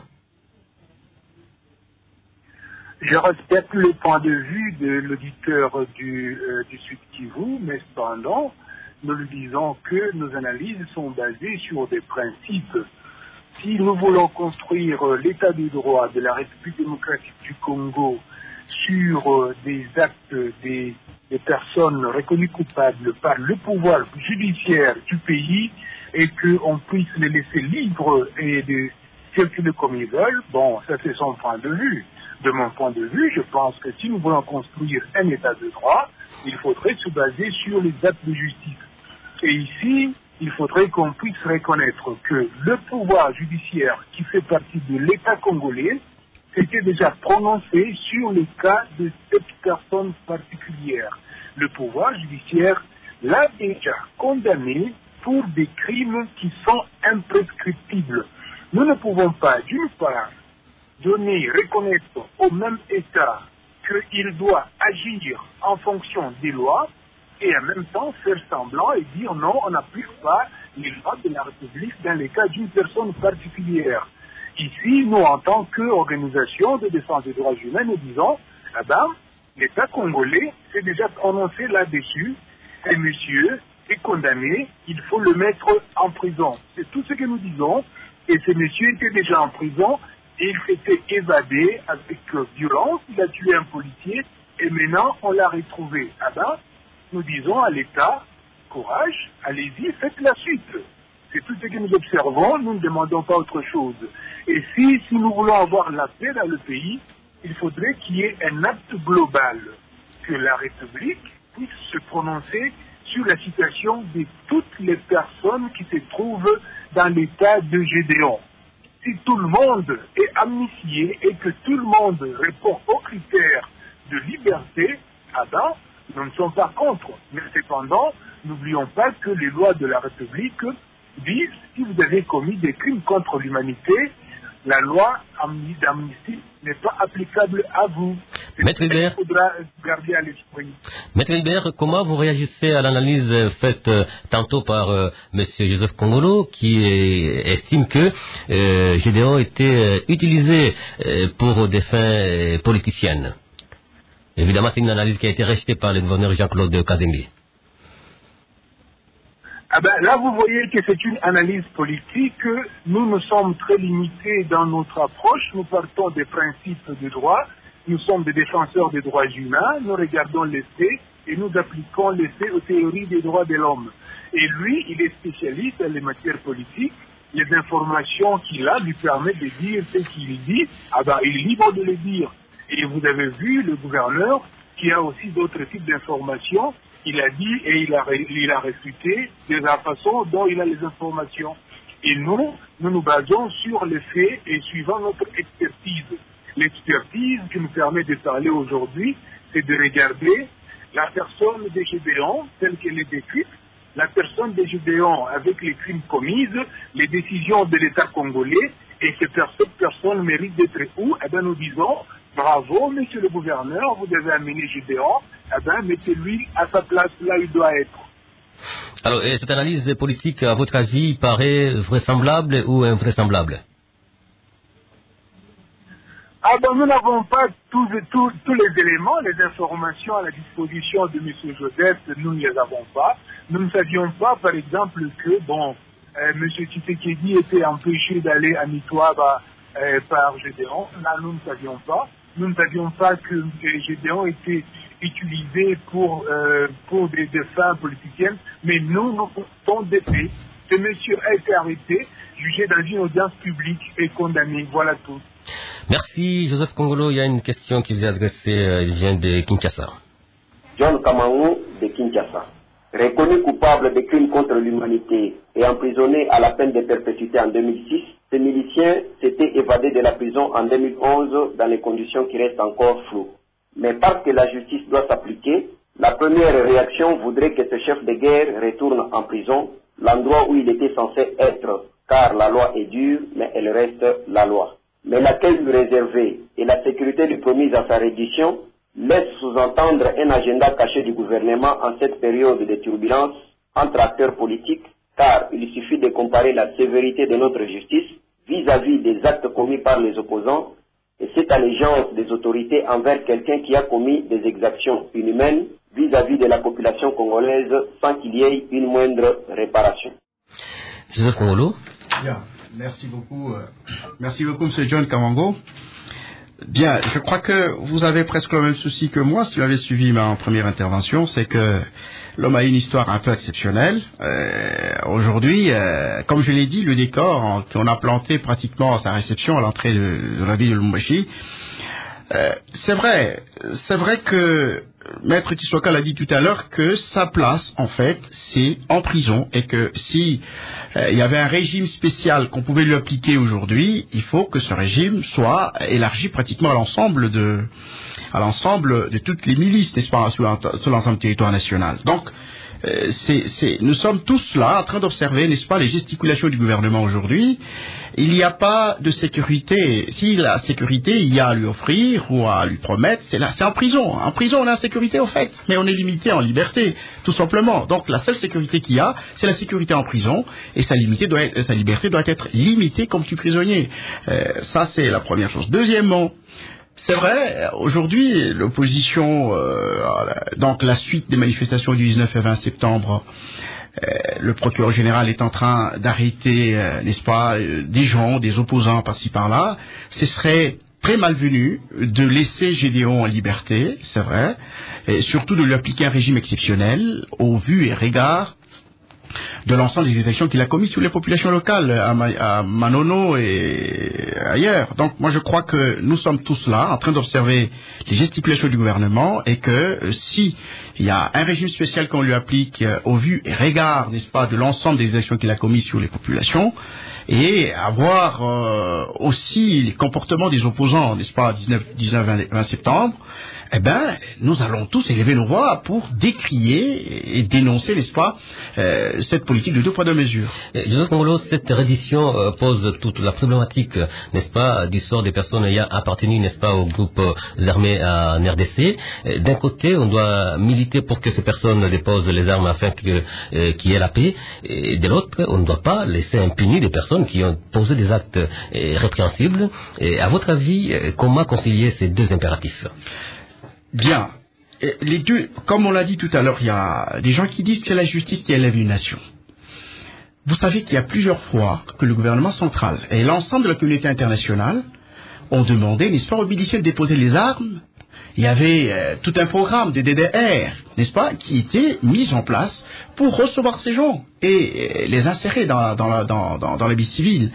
Je respecte le point de vue de l'auditeur du, euh, du Sud Kivu, mais cependant, nous lui disons que nos analyses sont basées sur des principes. Si nous voulons construire euh, l'état du droit de la République démocratique du Congo sur euh, des actes des, des personnes reconnues coupables par le pouvoir judiciaire du pays et qu'on puisse les laisser libres et de circuler comme ils veulent, bon, ça c'est son point de vue. De mon point de vue, je pense que si nous voulons construire un état de droit, il faudrait se baser sur les actes de justice. Et ici, il faudrait qu'on puisse reconnaître que le pouvoir judiciaire qui fait partie de l'État congolais s'était déjà prononcé sur le cas de cette personne particulière. Le pouvoir judiciaire l'a déjà condamné pour des crimes qui sont imprescriptibles. Nous ne pouvons pas, d'une part, donner, reconnaître au même État qu'il doit agir en fonction des lois et en même temps faire semblant et dire non, on n'applique pas les lois de la République dans les cas d'une personne particulière. Ici, nous, en tant qu'organisation de défense des droits humains, nous disons, eh ben, l'État congolais s'est déjà prononcé là-dessus, et monsieur est condamné, il faut le mettre en prison. C'est tout ce que nous disons, et ce monsieur était déjà en prison, et il s'était évadé avec violence, il a tué un policier, et maintenant on l'a retrouvé. Ah ben, nous disons à l'État, courage, allez-y, faites la suite. C'est tout ce que nous observons, nous ne demandons pas autre chose. Et si, si nous voulons avoir la paix dans le pays, il faudrait qu'il y ait un acte global, que la République puisse se prononcer sur la situation de toutes les personnes qui se trouvent dans l'état de Gédéon. Si tout le monde est amnistié et que tout le monde répond aux critères de liberté, ah ben, nous ne sommes pas contre. Mais cependant, n'oublions pas que les lois de la République disent si vous avez commis des crimes contre l'humanité, la loi d'amnistie n'est pas applicable à vous. Maître Ibert, il faudra garder à l'esprit. Maître Ibert, comment vous réagissez à l'analyse faite euh, tantôt par euh, M. Joseph Kongolo qui euh, estime que euh, Gédéon était euh, utilisé euh, pour des fins euh, politiciennes? Évidemment, c'est une analyse qui a été rejetée par le gouverneur Jean-Claude Kazembe. Ah ben, là, vous voyez que c'est une analyse politique. Nous, nous sommes très limités dans notre approche. Nous partons des principes de droit. Nous sommes des défenseurs des droits humains. Nous regardons les faits et nous appliquons les faits aux théories des droits de l'homme. Et lui, il est spécialiste dans les matières politiques. Les informations qu'il a lui permettent de dire ce qu'il dit. Ah ben, il est libre de les dire. Et vous avez vu le gouverneur qui a aussi d'autres types d'informations. Il a dit et il a, il a réfuté de la façon dont il a les informations. Et nous, nous nous basons sur les faits et suivant notre expertise. L'expertise qui nous permet de parler aujourd'hui, c'est de regarder la personne de Gédéon telle qu'elle est décrite, la personne de Gédéon avec les crimes commis, les décisions de l'État congolais, et que cette personne mérite d'être où? Eh bien, nous disons bravo, monsieur le gouverneur, vous devez amener Gédéon, eh bien, mettez-lui à sa place là où il doit être. Alors, et cette analyse politique, à votre avis, paraît vraisemblable ou invraisemblable? Ah ben, nous n'avons pas tous, tous, tous les éléments, les informations à la disposition de M. Joseph, nous ne les avons pas. Nous ne savions pas, par exemple, que, bon, euh, M. Tshisekedi était empêché d'aller à Mitwaba euh, par Gédéon. Là, nous ne savions pas. Nous ne savions pas que euh, Gédéon était utilisé pour, euh, pour des, des fins politiciennes, mais nous, nous comptons des faits. Ce monsieur a été arrêté, jugé dans une audience publique et condamné. Voilà tout. Merci Joseph Kongolo. Il y a une question qui vous est adressée, elle vient de Kinshasa. John Kamango de Kinshasa. Reconnu coupable de crimes contre l'humanité et emprisonné à la peine de perpétuité en deux mille six, ce milicien s'était évadé de la prison en deux mille onze dans les conditions qui restent encore floues. Mais parce que la justice doit s'appliquer, la première réaction voudrait que ce chef de guerre retourne en prison, l'endroit où il était censé être, car la loi est dure, mais elle reste la loi. Mais l'accueil lui réservé et la sécurité lui promise à sa reddition laissent sous-entendre un agenda caché du gouvernement en cette période de turbulence entre acteurs politiques, car il suffit de comparer la sévérité de notre justice vis-à-vis des actes commis par les opposants et cette allégeance des autorités envers quelqu'un qui a commis des exactions inhumaines vis-à-vis de la population congolaise sans qu'il y ait une moindre réparation. Joseph Kongolo. Bien. Merci beaucoup, euh, merci beaucoup, M. John Kamango. Bien, je crois que vous avez presque le même souci que moi, si vous avez suivi ma première intervention, c'est que l'homme a une histoire un peu exceptionnelle. Euh, aujourd'hui, euh, comme je l'ai dit, le décor qu'on a planté pratiquement à sa réception à l'entrée de, de la ville de Lubumbashi, euh, c'est vrai, c'est vrai que Maître Tshisekedi l'a dit tout à l'heure que sa place, en fait, c'est en prison et que si euh, il y avait un régime spécial qu'on pouvait lui appliquer aujourd'hui, il faut que ce régime soit élargi pratiquement à l'ensemble de, à l'ensemble de toutes les milices, n'est-ce pas, sur, sur l'ensemble du territoire national. Donc, euh, c'est, c'est, nous sommes tous là en train d'observer, n'est-ce pas, les gesticulations du gouvernement aujourd'hui. Il n'y a pas de sécurité. Si la sécurité, il y a à lui offrir ou à lui promettre, c'est là, c'est en prison. En prison, on a la sécurité au fait, mais on est limité en liberté, tout simplement. Donc la seule sécurité qu'il y a, c'est la sécurité en prison, et sa, limité doit être, sa liberté doit être limitée comme tout prisonnier. Euh, ça, c'est la première chose. Deuxièmement, c'est vrai, aujourd'hui, l'opposition, euh, donc la suite des manifestations du dix-neuf et vingt septembre, Euh, le procureur général est en train d'arrêter, euh, n'est-ce pas, euh, des gens, des opposants par-ci par-là. Ce serait très malvenu de laisser Gédéon en liberté, c'est vrai, et surtout de lui appliquer un régime exceptionnel au vu et regard de l'ensemble des exactions qu'il a commises sur les populations locales, à, Ma- à Manono et ailleurs. Donc moi je crois que nous sommes tous là en train d'observer les gesticulations du gouvernement et que euh, si il y a un régime spécial qu'on lui applique euh, au vu et regard, n'est-ce pas, de l'ensemble des actions qu'il a commises sur les populations, et avoir euh, aussi les comportements des opposants, n'est-ce pas, dix-neuf, vingt septembre, eh ben, nous allons tous élever nos voix pour décrier et dénoncer, n'est-ce pas, euh, cette politique de deux poids deux mesures. Joseph Kongolo, cette reddition euh, pose toute la problématique, n'est-ce pas, du sort des personnes ayant appartenu, n'est-ce pas, aux groupes euh, armés en R D C. Euh, d'un côté, on doit militer pour que ces personnes déposent les armes afin que, euh, qu'il y ait la paix. Et de l'autre, on ne doit pas laisser impunis des personnes qui ont posé des actes euh, répréhensibles. Et à votre avis, euh, comment concilier ces deux impératifs? Bien. Et les deux, comme on l'a dit tout à l'heure, il y a des gens qui disent que c'est la justice qui élève une nation. Vous savez qu'il y a plusieurs fois que le gouvernement central et l'ensemble de la communauté internationale ont demandé, n'est-ce pas, aux miliciens de déposer les armes. Il y avait euh, tout un programme de D D R, n'est-ce pas, qui était mis en place pour recevoir ces gens et euh, les insérer dans la, dans la, dans, dans, dans la vie civile.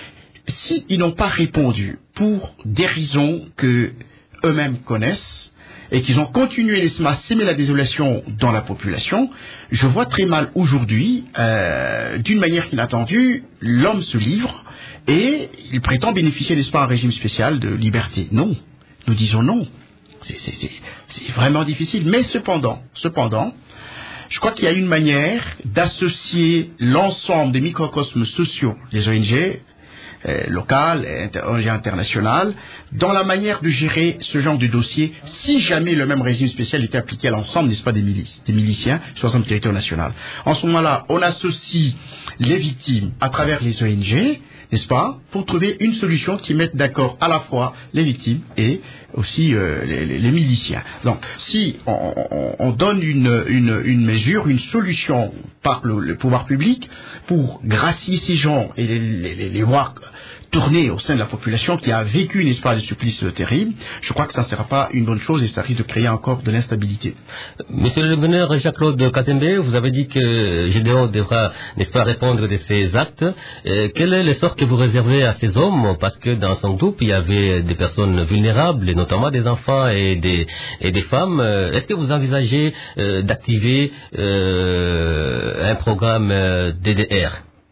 S'ils n'ont pas répondu pour des raisons que eux-mêmes connaissent, et qu'ils ont continué à s'aimer la désolation dans la population, je vois très mal aujourd'hui, euh, d'une manière inattendue, l'homme se livre et il prétend bénéficier, n'est-ce pas, un régime spécial de liberté. Non, nous disons non. C'est, c'est, c'est, c'est vraiment difficile. Mais cependant, cependant, je crois qu'il y a une manière d'associer l'ensemble des microcosmes sociaux des O N G euh, local, inter, O N G international, dans la manière de gérer ce genre de dossier, si jamais le même régime spécial était appliqué à l'ensemble, n'est-ce pas, des milices, des miliciens sur l'ensemble du territoire national. En ce moment-là, on associe les victimes à travers les O N G, n'est-ce pas, pour trouver une solution qui mette d'accord à la fois les victimes et aussi euh, les, les, les miliciens. Donc, si on, on, on donne une, une, une mesure, une solution par le, le pouvoir public pour gracier ces gens et les, les, les voir tourner au sein de la population qui a vécu, n'est-ce pas, des supplices terribles, je crois que ça ne sera pas une bonne chose et ça risque de créer encore de l'instabilité. Monsieur le gouverneur Jacques-Claude Kazembe, vous avez dit que Gédéon devra, n'est-ce pas, répondre de ces actes. Euh, quel est le sort que vous réservez à ces hommes? Parce que dans son groupe, il y avait des personnes vulnérables, notamment des enfants et des, et des femmes. Est-ce que vous envisagez euh, d'activer euh, un programme euh, D D R?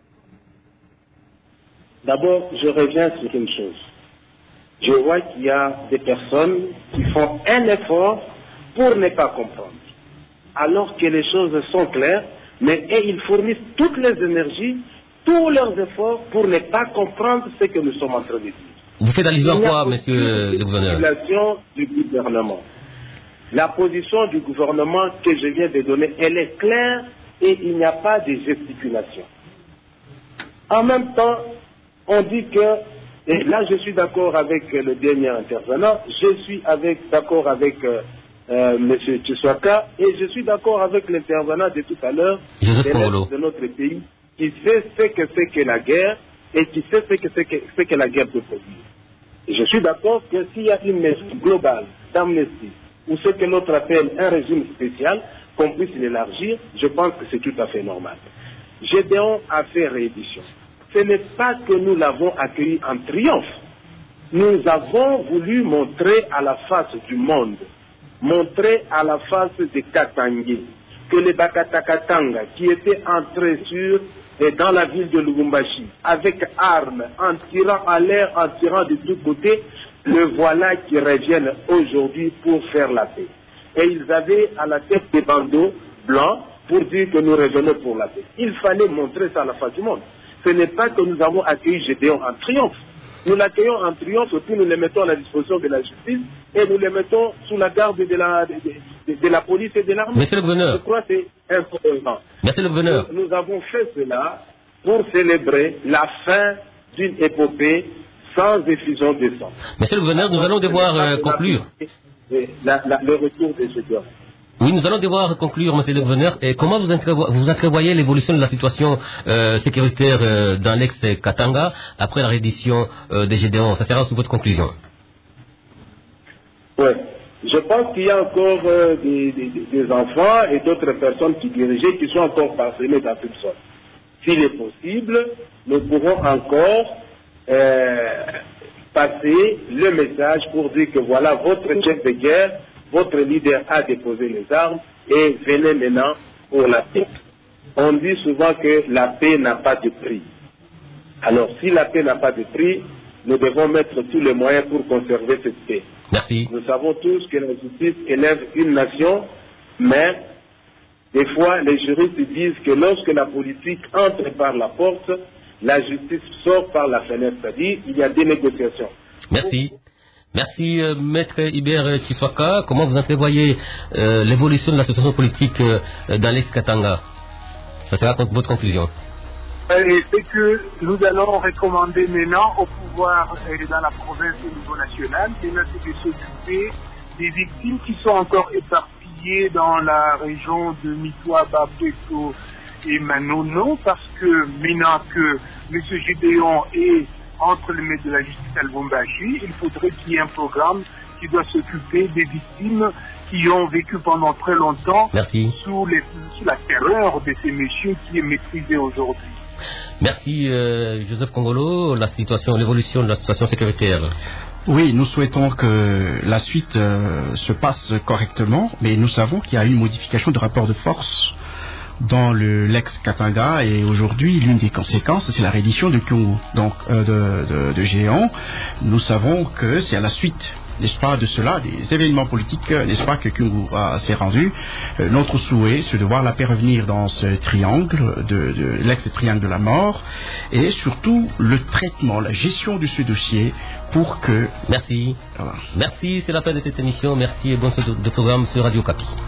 D'abord, je reviens sur une chose. Je vois qu'il y a des personnes qui font un effort pour ne pas comprendre. Alors que les choses sont claires, mais et ils fournissent toutes les énergies, tous leurs efforts pour ne pas comprendre ce que nous sommes en train de dire. Vous faites allusion à quoi, monsieur le gouverneur? La position du gouvernement. La position du gouvernement que je viens de donner, elle est claire et il n'y a pas de gesticulation. En même temps, on dit que, et là je suis d'accord avec le dernier intervenant, je suis avec, d'accord avec euh, euh, M. Tsouaka et je suis d'accord avec l'intervenant de tout à l'heure de, de notre pays qui sait ce que c'est que la guerre et qui sait ce que c'est que, ce que la guerre peut produire. Et je suis d'accord que s'il y a une mesure globale d'amnistie ou ce que l'autre appelle un régime spécial, qu'on puisse l'élargir, je pense que c'est tout à fait normal. Gédéon a fait réédition. Ce n'est pas que nous l'avons accueilli en triomphe. Nous avons voulu montrer à la face du monde, montrer à la face des Katangais, que les Bakatakatanga qui étaient entrés sur et dans la ville de Lubumbashi, avec armes, en tirant à l'air, en tirant de tous côtés, le voilà qui reviennent aujourd'hui pour faire la paix. Et ils avaient à la tête des bandeaux blancs pour dire que nous revenons pour la paix. Il fallait montrer ça à la face du monde. Ce n'est pas que nous avons accueilli Gédéon en triomphe. Nous l'accueillons en triomphe et puis nous les mettons à la disposition de la justice et nous les mettons sous la garde de la, de, de, de la police et de l'armée. Monsieur le gouverneur. Je crois que c'est important. Monsieur le gouverneur. Nous, nous avons fait cela pour célébrer la fin d'une épopée sans effusion de sang. Monsieur le gouverneur, nous allons devoir euh, conclure. La, la, le retour de Gédéon. Oui, nous allons devoir conclure, monsieur le gouverneur. Et comment vous, entrevo vous entrevoyez l'évolution de la situation euh, sécuritaire euh, dans l'ex-Katanga après la reddition euh, des Gédéons? Ça sera sous votre conclusion. Oui. Je pense qu'il y a encore euh, des, des, des enfants et d'autres personnes qui dirigeaient qui sont encore parsemés dans toute sorte. S'il est possible, nous pourrons encore euh, passer le message pour dire que voilà votre chef de guerre, votre leader a déposé les armes et venez maintenant pour la paix. On dit souvent que la paix n'a pas de prix. Alors si la paix n'a pas de prix, nous devons mettre tous les moyens pour conserver cette paix. Merci. Nous savons tous que la justice élève une nation, mais des fois les juristes disent que lorsque la politique entre par la porte, la justice sort par la fenêtre, c'est-à-dire il y a des négociations. Merci. Merci, euh, Maître Ibert Tsouaka. Comment vous entrevoyez euh, l'évolution de la situation politique euh, dans l'ex-Katanga? Ça sera votre conclusion. C'est que nous allons recommander maintenant au pouvoir euh, dans la province au niveau national de s'occuper des victimes qui sont encore éparpillées dans la région de Mitwa, Bapeto et Manono, parce que maintenant que M. Gédéon est entre les mains de la justice à Lubumbashi, il faudrait qu'il y ait un programme qui doit s'occuper des victimes qui ont vécu pendant très longtemps sous, les, sous la terreur de ces messieurs qui est maîtrisée aujourd'hui. Merci euh, Joseph Kongolo. La situation, l'évolution de la situation sécuritaire. Oui, nous souhaitons que la suite euh, se passe correctement, mais nous savons qu'il y a une modification de rapport de force dans le l'ex-Katanga et aujourd'hui l'une des conséquences c'est la reddition de Kyungu, donc euh, de, de, de Gédéon. Nous savons que c'est à la suite n'est-ce pas, de cela, des événements politiques, n'est-ce pas, que Kyungu s'est rendu. Euh, notre souhait, c'est de voir la paix revenir dans ce triangle, de, de l'ex-triangle de la mort, et surtout le traitement, la gestion de ce dossier pour que... Merci. Voilà. Merci, c'est la fin de cette émission. Merci et bonne suite de programme sur Radio Kapi.